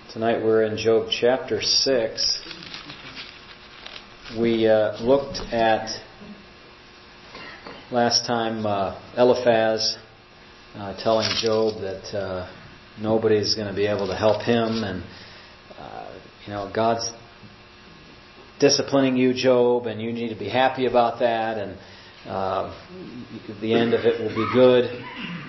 Tonight we're in Job chapter 6. We looked at last time Eliphaz telling Job that nobody's going to be able to help him, and God's disciplining you, Job, and you need to be happy about that, and the end of it will be good.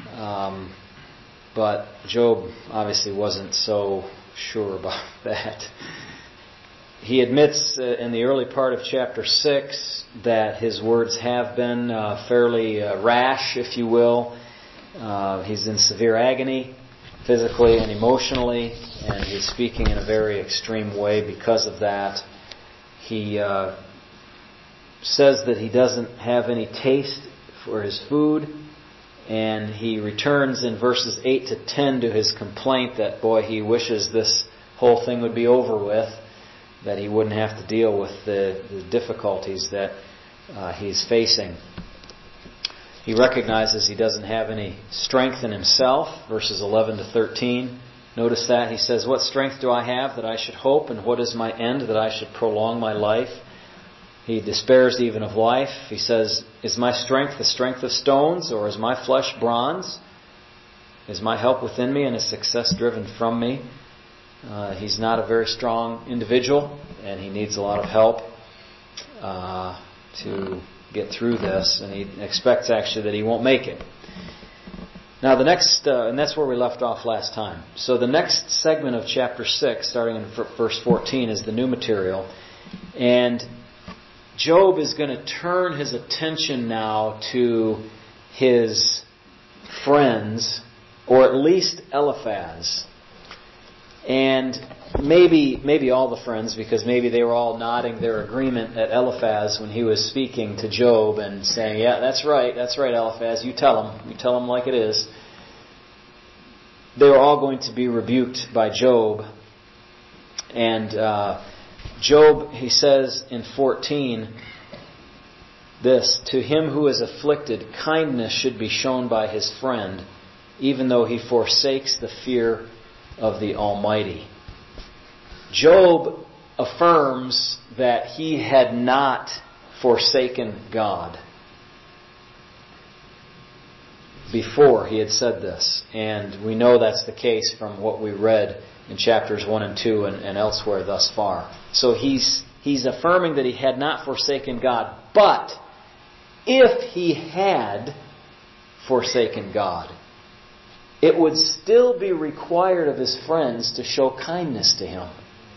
But Job obviously wasn't so sure about that. He admits in the early part of chapter 6 that his words have been fairly rash, if you will. He's in severe agony, physically and emotionally, and he's speaking in a very extreme way because of that. He says that he doesn't have any taste for his food, and he returns in verses 8 to 10 to his complaint that, boy, he wishes this whole thing would be over with, that he wouldn't have to deal with the difficulties that he's facing. He recognizes he doesn't have any strength in himself, verses 11 to 13. Notice that. He says, "What strength do I have that I should hope, and what is my end that I should prolong my life?" He despairs even of life. He says, "Is my strength the strength of stones, or is my flesh bronze? Is my help within me, and is success driven from me?" He's not a very strong individual, and he needs a lot of help to get through this, and he expects actually that he won't make it. Now the next, and that's where we left off last time. So the next segment of chapter 6, starting in verse 14, is the new material, and Job is going to turn his attention now to his friends, or at least Eliphaz. And maybe all the friends, because maybe they were all nodding their agreement at Eliphaz when he was speaking to Job and saying, "Yeah, that's right, Eliphaz, you tell him like it is." They were all going to be rebuked by Job. And Job, he says in 14, this, "To him who is afflicted, kindness should be shown by his friend, even though he forsakes the fear of the Almighty." Job affirms that he had not forsaken God before he had said this. And we know that's the case from what we read in chapters 1 and 2 and elsewhere thus far. So he's affirming that he had not forsaken God. But if he had forsaken God, it would still be required of his friends to show kindness to him.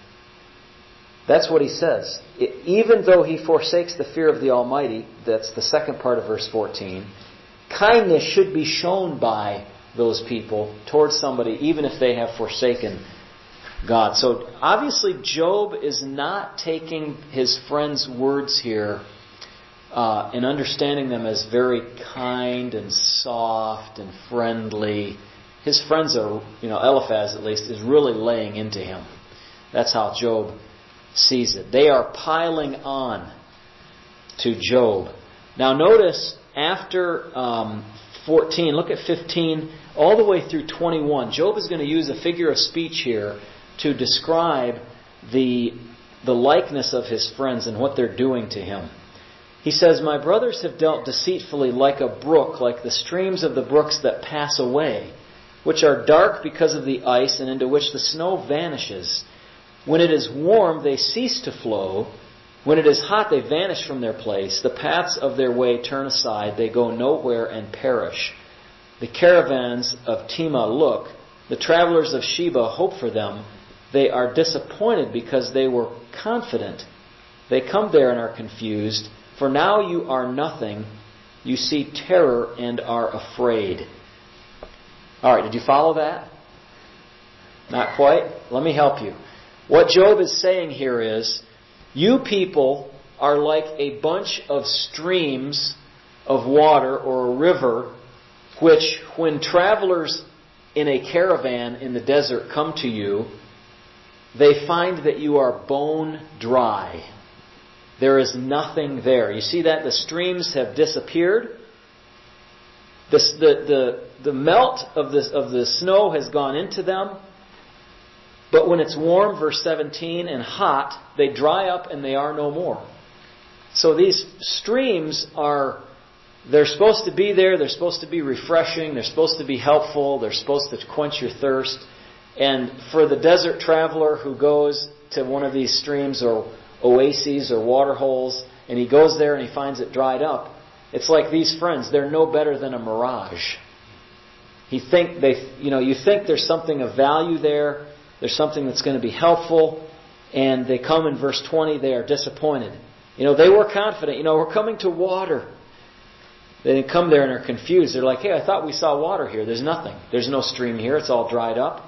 That's what he says. Even though he forsakes the fear of the Almighty, that's the second part of verse 14, kindness should be shown by those people towards somebody, even if they have forsaken God. So obviously Job is not taking his friends' words here and understanding them as very kind and soft and friendly. His friends are, Eliphaz at least, is really laying into him. That's how Job sees it. They are piling on to Job. Now notice after 14, look at 15, all the way through 21. Job is going to use a figure of speech here to describe the likeness of his friends and what they're doing to him. He says, "My brothers have dealt deceitfully like a brook, like the streams of the brooks that pass away, which are dark because of the ice and into which the snow vanishes. When it is warm, they cease to flow. When it is hot, they vanish from their place. The paths of their way turn aside. They go nowhere and perish. The caravans of Tema look. The travelers of Sheba hope for them. They are disappointed because they were confident. They come there and are confused. For now you are nothing. You see terror and are afraid." All right, did you follow that? Not quite? Let me help you. What Job is saying here is, you people are like a bunch of streams of water or a river, which when travelers in a caravan in the desert come to you, they find that you are bone dry. There is nothing there. You see that? The streams have disappeared. The melt of the snow has gone into them. But when it's warm, verse 17, and hot, they dry up and they are no more. So these streams they're supposed to be there, they're supposed to be refreshing, they're supposed to be helpful, they're supposed to quench your thirst. And for the desert traveler who goes to one of these streams or oases or water holes, and he goes there and he finds it dried up, it's like these friends, they're no better than a mirage. You think there's something of value there, there's something that's going to be helpful, and they come in verse 20, they are disappointed. They were confident, we're coming to water. They come there and are confused. They're like, hey, I thought we saw water here. There's nothing. There's no stream here. It's all dried up.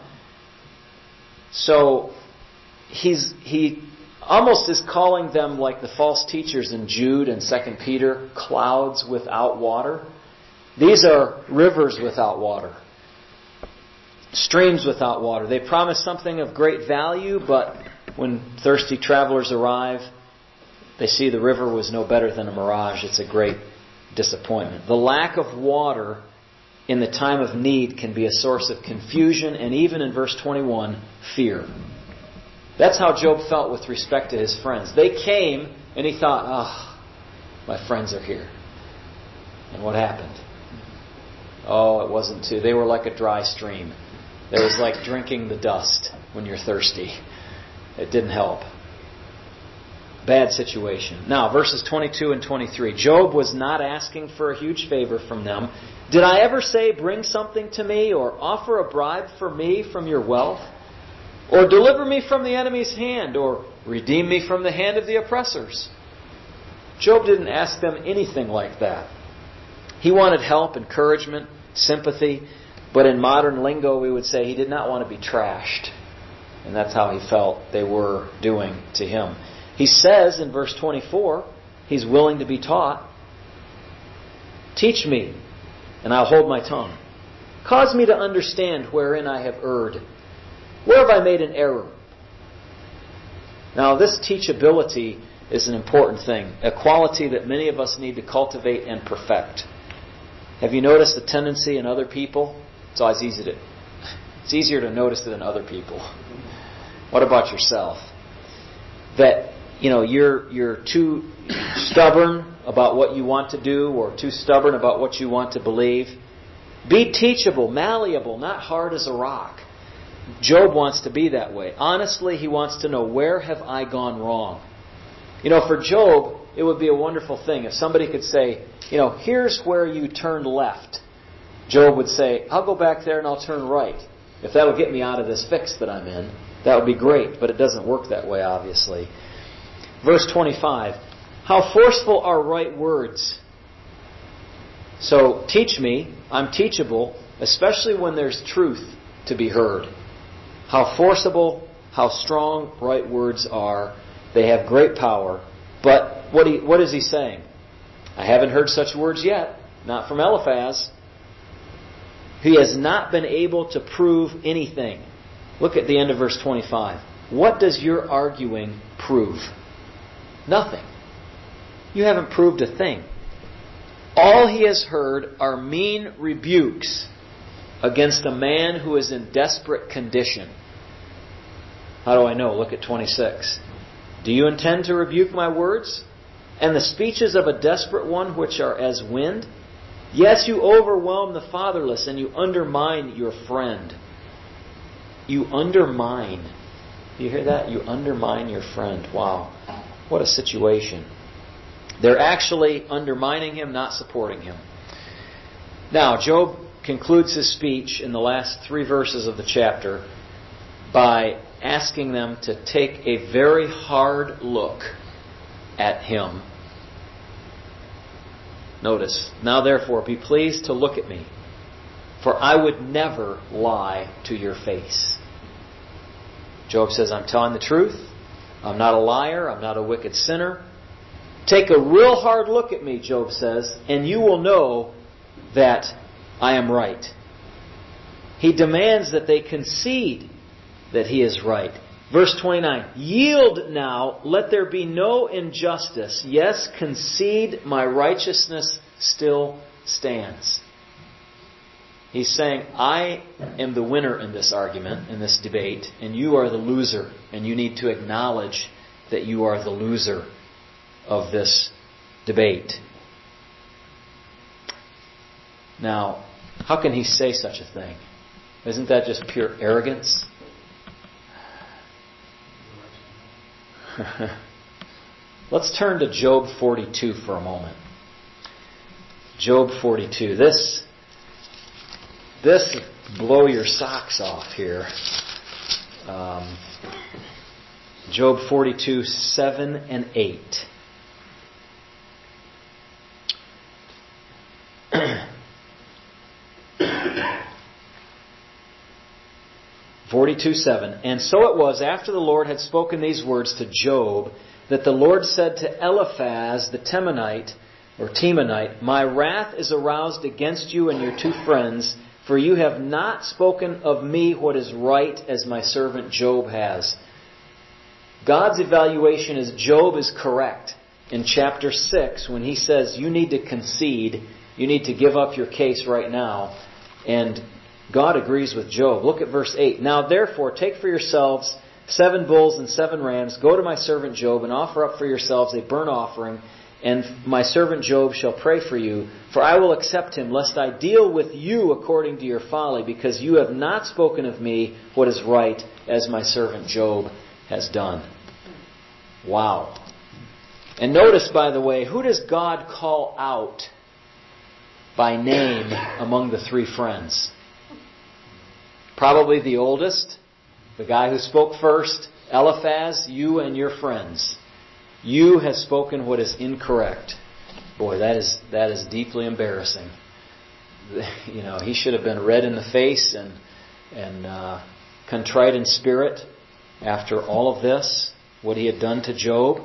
So he almost is calling them like the false teachers in Jude and 2 Peter, clouds without water. These are rivers without water. Streams without water. They promise something of great value, but when thirsty travelers arrive, they see the river was no better than a mirage. It's a great disappointment. The lack of water in the time of need can be a source of confusion and even in verse 21, fear. That's how Job felt with respect to his friends. They came and he thought, my friends are here. And what happened? It wasn't too. They were like a dry stream. It was like drinking the dust when you're thirsty. It didn't help. Bad situation. Now, verses 22 and 23. Job was not asking for a huge favor from them. Did I ever say, bring something to me, or offer a bribe for me from your wealth? Or deliver me from the enemy's hand, or redeem me from the hand of the oppressors? Job didn't ask them anything like that. He wanted help, encouragement, sympathy, but in modern lingo we would say he did not want to be trashed. And that's how he felt they were doing to him. He says in verse 24, he's willing to be taught. Teach me, and I'll hold my tongue. Cause me to understand wherein I have erred. Where have I made an error? Now, this teachability is an important thing, a quality that many of us need to cultivate and perfect. Have you noticed the tendency in other people? It's easier to notice it in other people. What about yourself? That you're too stubborn about what you want to do, or too stubborn about what you want to believe. Be teachable, malleable, not hard as a rock. Job wants to be that way. Honestly, he wants to know, where have I gone wrong? For Job, it would be a wonderful thing if somebody could say, here's where you turned left. Job would say, I'll go back there and I'll turn right. If that'll get me out of this fix that I'm in, that would be great. But it doesn't work that way, obviously. Verse 25. How forceful are right words? So, teach me. I'm teachable, especially when there's truth to be heard. How forcible, how strong right words are. They have great power. But what is he saying? I haven't heard such words yet. Not from Eliphaz. He has not been able to prove anything. Look at the end of verse 25. What does your arguing prove? Nothing. You haven't proved a thing. All he has heard are mean rebukes against a man who is in desperate condition. How do I know? Look at 26. Do you intend to rebuke my words? And the speeches of a desperate one which are as wind? Yes, you overwhelm the fatherless and you undermine your friend. You undermine. Do you hear that? You undermine your friend. Wow. What a situation. They're actually undermining him, not supporting him. Now, Job concludes his speech in the last 3 verses of the chapter by asking them to take a very hard look at him. Notice, now therefore be pleased to look at me, for I would never lie to your face. Job says, I'm telling the truth. I'm not a liar. I'm not a wicked sinner. Take a real hard look at me, Job says, and you will know that I am right. He demands that they concede that he is right. Verse 29, yield now, let there be no injustice. Yes, concede, my righteousness still stands. He's saying, I am the winner in this argument, in this debate, and you are the loser. And you need to acknowledge that you are the loser of this debate. Now, how can he say such a thing? Isn't that just pure arrogance? Let's turn to Job 42 for a moment. Job 42. This blow your socks off here. Job 42, 7 and 8. 42:7. And so it was, after the Lord had spoken these words to Job, that the Lord said to Eliphaz the Temanite, My wrath is aroused against you and your two friends, for you have not spoken of me what is right, as my servant Job has. God's evaluation is Job is correct in chapter 6 when he says you need to concede, you need to give up your case right now. And God agrees with Job. Look at verse 8. Now therefore take for yourselves 7 bulls and 7 rams. Go to my servant Job and offer up for yourselves a burnt offering. And my servant Job shall pray for you. For I will accept him, lest I deal with you according to your folly, because you have not spoken of me what is right, as my servant Job has done. Wow. And notice, by the way, who does God call out by name among the 3 friends? Probably the oldest, the guy who spoke first. Eliphaz, you and your friends. You have spoken what is incorrect. Boy, that is deeply embarrassing. You know, he should have been red in the face and contrite in spirit after all of this, what he had done to Job.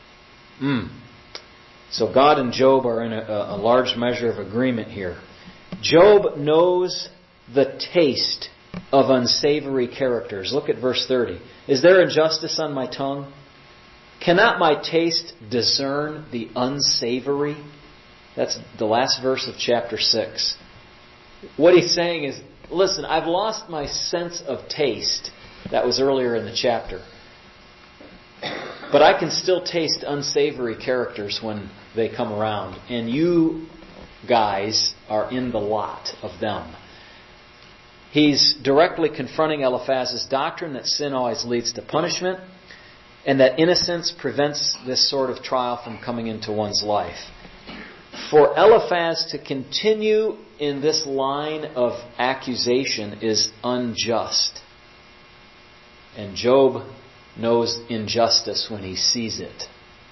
So God and Job are in a large measure of agreement here. Job knows the taste of unsavory characters. Look at verse 30. Is there injustice on my tongue? Cannot my taste discern the unsavory? That's the last verse of chapter 6. What he's saying is, listen, I've lost my sense of taste. That was earlier in the chapter. But I can still taste unsavory characters when they come around. And you guys are in the lot of them. He's directly confronting Eliphaz's doctrine that sin always leads to punishment, and that innocence prevents this sort of trial from coming into one's life. For Eliphaz to continue in this line of accusation is unjust. And Job knows injustice when he sees it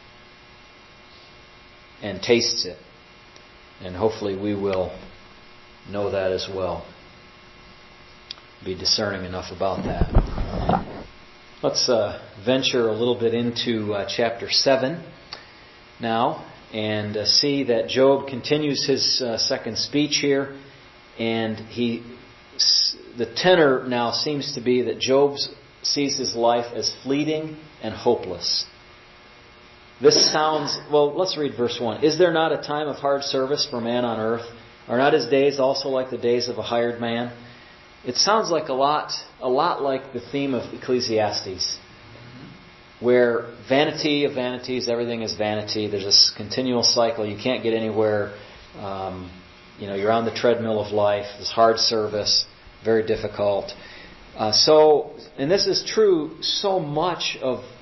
and tastes it. And hopefully we will know that as well. Be discerning enough about that. Let's venture a little bit into chapter 7 now and see that Job continues his second speech here, and the tenor now seems to be that Job sees his life as fleeting and hopeless. This sounds, well, let's read verse 1. Is there not a time of hard service for man on earth? Are not his days also like the days of a hired man? It sounds like a lot like the theme of Ecclesiastes, where vanity of vanities, everything is vanity. There's this continual cycle. You can't get anywhere. You're on the treadmill of life. It's hard service, very difficult. And this is true. So much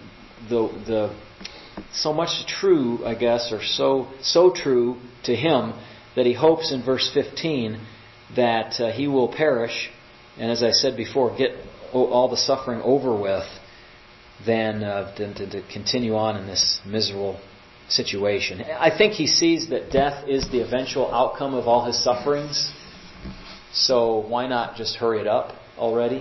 true, I guess, or so true to him that he hopes in verse 15 that he will perish. And as I said before, get all the suffering over with than to continue on in this miserable situation. I think he sees that death is the eventual outcome of all his sufferings. So why not just hurry it up already?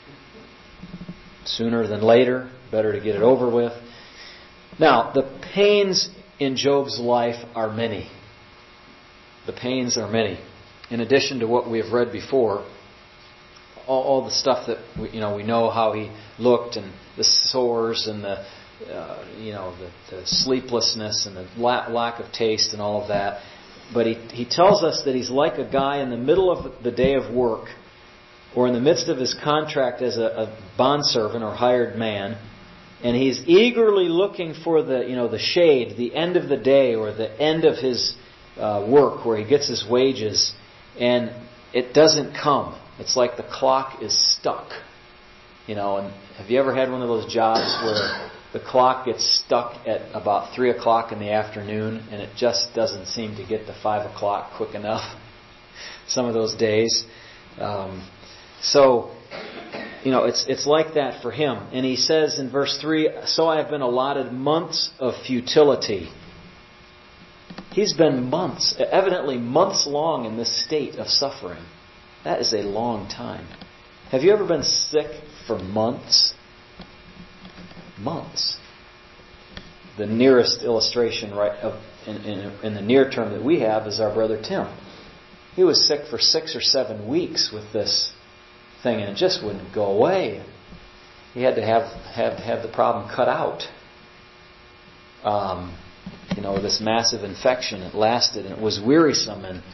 Sooner than later. Better to get it over with. Now, the pains in Job's life are many. The pains are many. In addition to what we have read before, all the stuff that we know how he looked, and the sores, and the sleeplessness, and the lack of taste, and all of that. But he tells us that he's like a guy in the middle of the day of work, or in the midst of his contract as a bondservant or hired man, and he's eagerly looking for the shade, the end of the day, or the end of his work where he gets his wages, and it doesn't come. It's like the clock is stuck. And have you ever had one of those jobs where the clock gets stuck at about 3 o'clock in the afternoon and it just doesn't seem to get to 5 o'clock quick enough? Some of those days. It's like that for him. And he says in verse 3, so I have been allotted months of futility. He's been evidently months long in this state of suffering. That is a long time. Have you ever been sick for months? Months. The nearest illustration in the near term that we have is our brother Tim. He was sick for 6 or 7 weeks with this thing, and it just wouldn't go away. He had to have the problem cut out. This massive infection. It lasted, and it was wearisome, and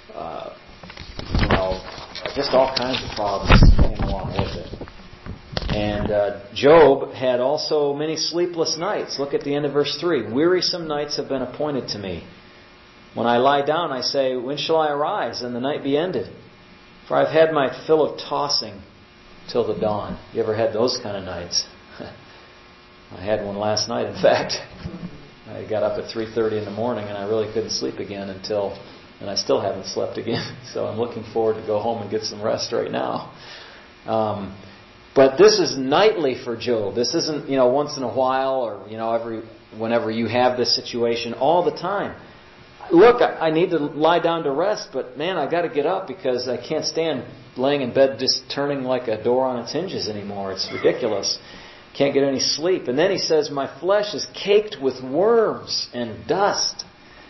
just all kinds of problems came along with it. And Job had also many sleepless nights. Look at the end of verse 3. Wearisome nights have been appointed to me. When I lie down, I say, when shall I arise and the night be ended? For I've had my fill of tossing till the dawn. You ever had those kind of nights? I had one last night, in fact. I got up at 3:30 in the morning and I really couldn't sleep again and I still haven't slept again. So I'm looking forward to go home and get some rest right now. But this is nightly for Job. This isn't, once in a while or, whenever you have this situation, all the time. Look, I need to lie down to rest, but man, I got to get up because I can't stand laying in bed just turning like a door on its hinges anymore. It's ridiculous. Can't get any sleep. And then he says, my flesh is caked with worms and dust.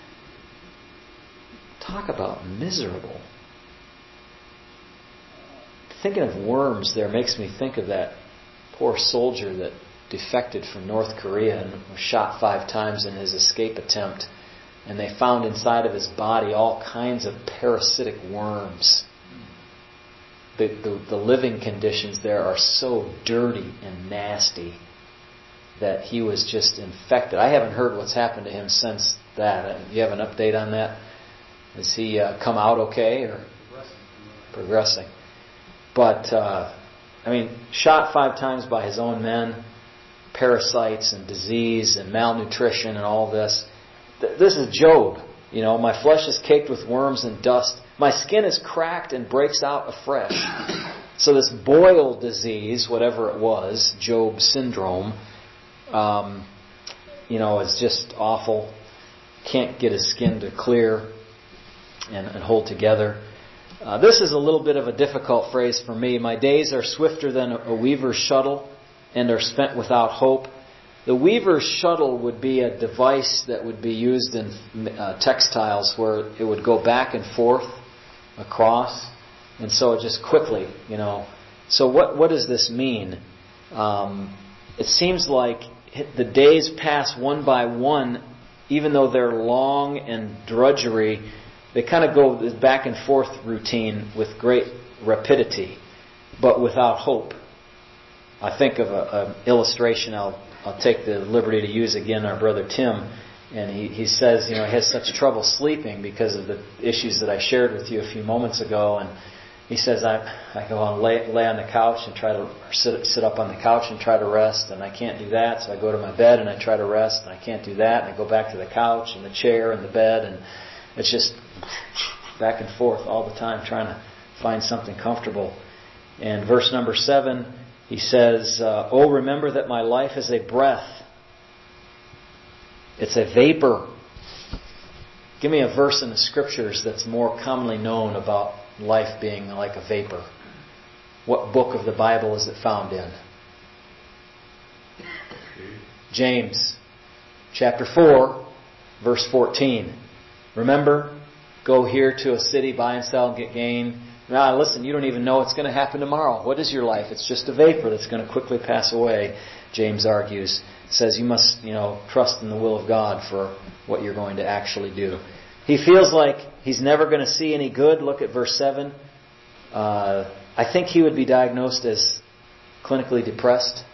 Talk about miserable. Thinking of worms there makes me think of that poor soldier that defected from North Korea and was shot 5 times in his escape attempt. And they found inside of his body all kinds of parasitic worms. The living conditions there are so dirty and nasty that he was just infected. I haven't heard what's happened to him since that. You have an update on that? Has he come out okay or progressing? But, shot 5 times by his own men, parasites and disease and malnutrition and all this. This is Job. My flesh is caked with worms and dust. My skin is cracked and breaks out afresh. So this boil disease, whatever it was, Job syndrome, is just awful. Can't get his skin to clear and hold together. This is a little bit of a difficult phrase for me. My days are swifter than a weaver's shuttle and are spent without hope. The weaver's shuttle would be a device that would be used in textiles where it would go back and forth across, and so just quickly, So what does this mean? It seems like the days pass one by one, even though they're long and drudgery. They kind of go this back and forth routine with great rapidity, but without hope. I think of an illustration I'll take the liberty to use again, our brother Tim, and he says, he has such trouble sleeping because of the issues that I shared with you a few moments ago, and he says, I go on lay on the couch and try to sit up on the couch and try to rest, and I can't do that, so I go to my bed and I try to rest, and I can't do that, and I go back to the couch and the chair and the bed, and it's just back and forth all the time trying to find something comfortable. And verse number 7, he says, oh, remember that my life is a breath. It's a vapor. Give me a verse in the Scriptures that's more commonly known about life being like a vapor. What book of the Bible is it found in? James, chapter 4, verse 14. Remember, go here to a city, buy and sell and get gain. Now, listen, you don't even know what's going to happen tomorrow. What is your life? It's just a vapor that's going to quickly pass away, James argues. Says you must, trust in the will of God for what you're going to actually do. He feels like he's never going to see any good. Look at verse 7. I think he would be diagnosed as clinically depressed.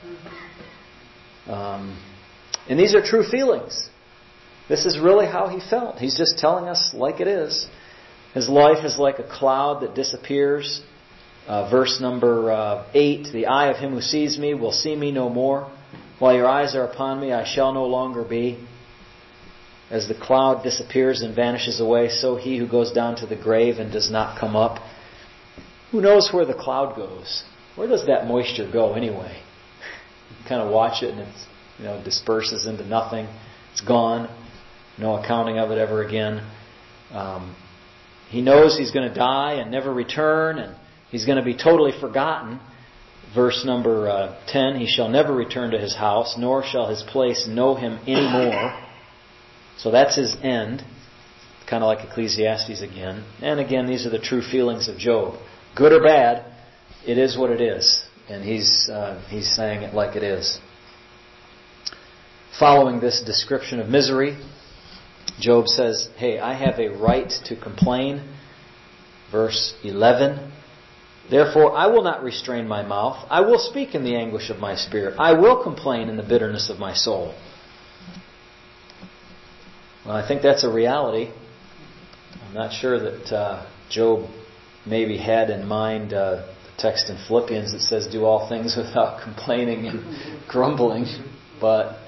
And these are true feelings. This is really how he felt. He's just telling us like it is. His life is like a cloud that disappears. Verse number 8, the eye of him who sees me will see me no more. While your eyes are upon me, I shall no longer be. As the cloud disappears and vanishes away, so he who goes down to the grave and does not come up. Who knows where the cloud goes? Where does that moisture go anyway? You kind of watch it and it disperses into nothing. It's gone. No accounting of it ever again. He knows he's going to die and never return, and he's going to be totally forgotten. Verse number 10, he shall never return to his house, nor shall his place know him anymore. So that's his end. Kind of like Ecclesiastes again. And again, these are the true feelings of Job. Good or bad, it is what it is. And he's saying it like it is. Following this description of misery, Job says, hey, I have a right to complain. Verse 11, therefore I will not restrain my mouth. I will speak in the anguish of my spirit. I will complain in the bitterness of my soul. Well, I think that's a reality. I'm not sure that Job maybe had in mind the text in Philippians that says, do all things without complaining and grumbling. But,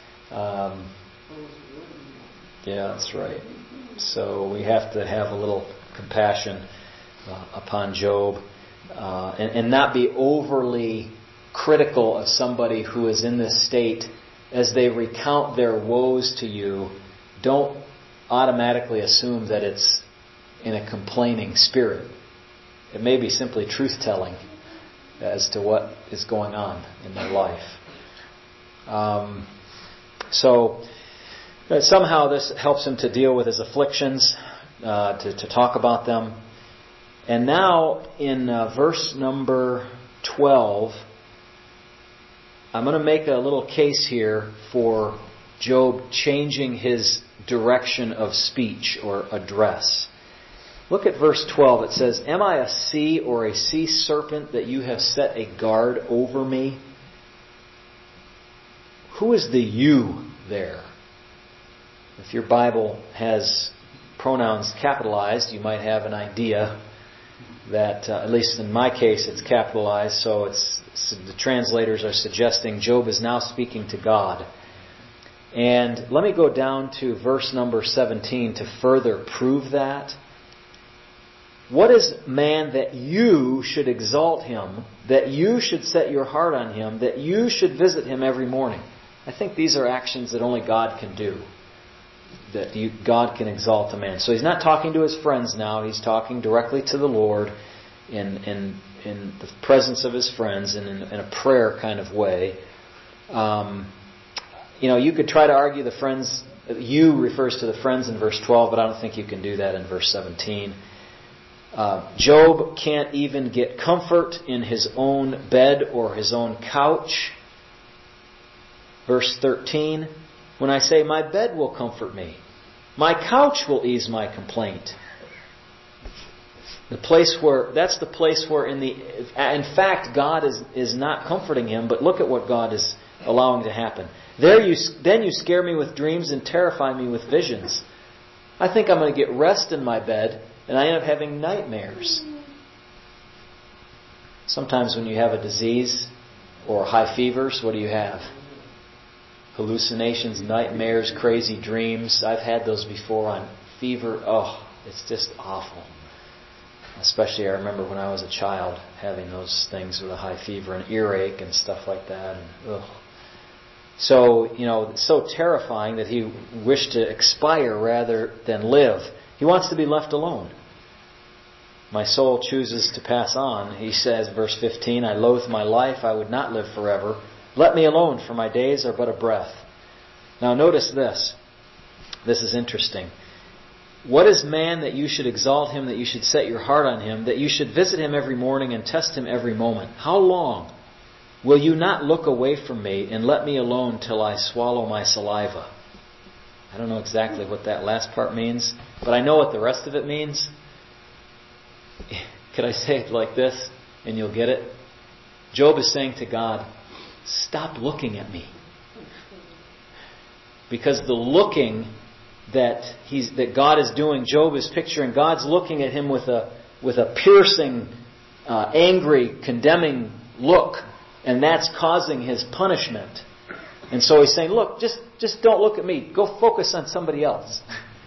yeah, that's right. So we have to have a little compassion upon Job and not be overly critical of somebody who is in this state. As they recount their woes to you, don't automatically assume that it's in a complaining spirit. It may be simply truth-telling as to what is going on in their life. So somehow this helps him to deal with his afflictions, to talk about them. And now in verse number 12, I'm going to make a little case here for Job changing his direction of speech or address. Look at verse 12. It says, am I a sea or a sea serpent that you have set a guard over me? Who is the you there? If your Bible has pronouns capitalized, you might have an idea that, at least in my case, it's capitalized. So the translators are suggesting Job is now speaking to God. And let me go down to verse number 17 to further prove that. What is man that you should exalt him, that you should set your heart on him, that you should visit him every morning? I think these are actions that only God can do. That God can exalt a man. So he's not talking to his friends now. He's talking directly to the Lord in the presence of his friends and in a prayer kind of way. You could try to argue the friends. You refers to the friends in verse 12, but I don't think you can do that in verse 17. Job can't even get comfort in his own bed or his own couch. Verse 13, when I say my bed will comfort me, my couch will ease my complaint. That's the place where in fact God is not comforting him, but look at what God is allowing to happen. Then you scare me with dreams and terrify me with visions. I think I'm going to get rest in my bed, and I end up having nightmares. Sometimes when you have a disease or high fevers, what do you have? Hallucinations, nightmares, crazy dreams. I've had those before on fever. Oh, it's just awful. Especially I remember when I was a child having those things with a high fever and earache and stuff like that. And so, it's so terrifying that he wished to expire rather than live. He wants to be left alone. My soul chooses to pass on. He says, verse 15, I loathe my life. I would not live forever. Let me alone, for my days are but a breath. Now notice this. This is interesting. What is man that you should exalt him, that you should set your heart on him, that you should visit him every morning and test him every moment? How long will you not look away from me and let me alone till I swallow my saliva? I don't know exactly what that last part means, but I know what the rest of it means. Could I say it like this, and you'll get it? Job is saying to God, stop looking at me. Because the looking that God is doing, Job is picturing God's looking at him with a piercing, angry, condemning look, and that's causing his punishment. And so he's saying, look, just don't look at me. Go focus on somebody else.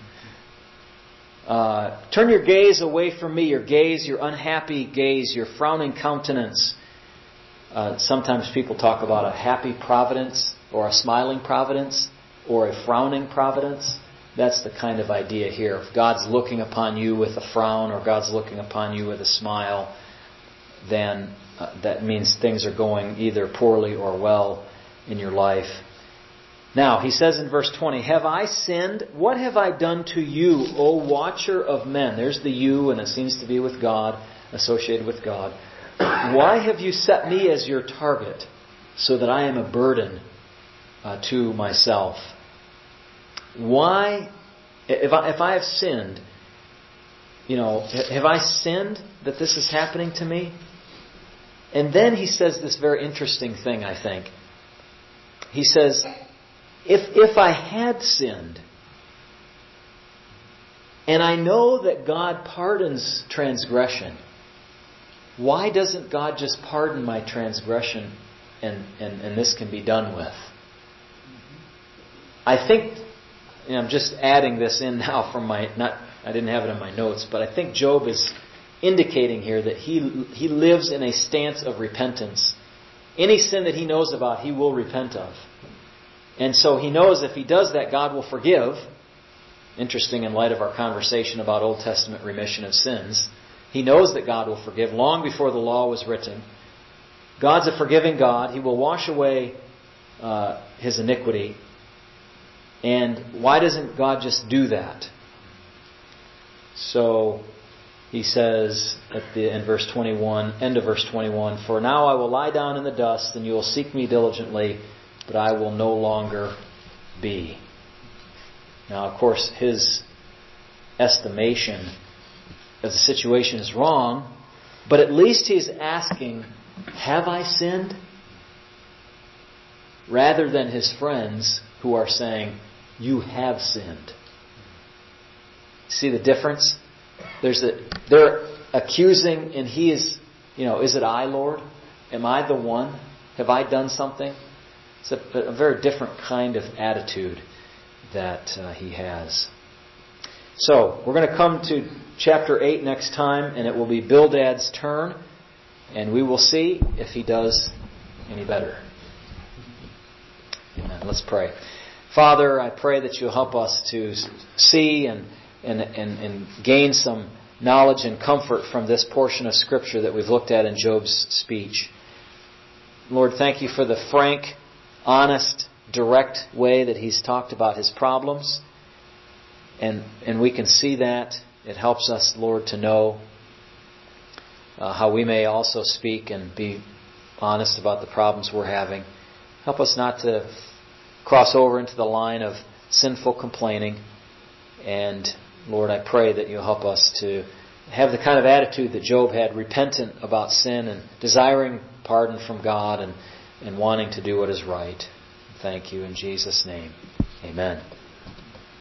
Turn your gaze away from me, your gaze, your unhappy gaze, your frowning countenance. Sometimes people talk about a happy providence or a smiling providence or a frowning providence. That's the kind of idea here. If God's looking upon you with a frown or God's looking upon you with a smile, then that means things are going either poorly or well in your life. Now, he says in verse 20, have I sinned? What have I done to you, O watcher of men? There's the you, and it seems to be with God, associated with God. Why have you set me as your target, so that I am a burden to myself? Why, if I have sinned, have I sinned that this is happening to me? And then he says this very interesting thing, I think. He says, if I had sinned, and I know that God pardons transgression, why doesn't God just pardon my transgression and this can be done with? I think, I'm just adding this in now from I didn't have it in my notes, but I think Job is indicating here that he lives in a stance of repentance. Any sin that he knows about, he will repent of. And so he knows if he does that, God will forgive. Interesting in light of our conversation about Old Testament remission of sins. He knows that God will forgive long before the law was written. God's a forgiving God. He will wash away his iniquity. And why doesn't God just do that? So he says in verse 21, end of verse 21, for now I will lie down in the dust, and you will seek me diligently, but I will no longer be. Now, of course, his estimation of the situation is wrong, but at least he's asking, have I sinned? Rather than his friends who are saying, you have sinned. See the difference? They're accusing, and he is, is it I, Lord? Am I the one? Have I done something? It's a very different kind of attitude that he has. So, we're going to come to chapter 8 next time, and it will be Bildad's turn, and we will see if he does any better. Amen. Let's pray. Father, I pray that you'll help us to see and gain some knowledge and comfort from this portion of Scripture that we've looked at in Job's speech. Lord, thank you for the frank, honest, direct way that he's talked about his problems. And we can see that. It helps us, Lord, to know how we may also speak and be honest about the problems we're having. Help us not to cross over into the line of sinful complaining. And Lord, I pray that you'll help us to have the kind of attitude that Job had, repentant about sin and desiring pardon from God and wanting to do what is right. Thank you in Jesus' name. Amen.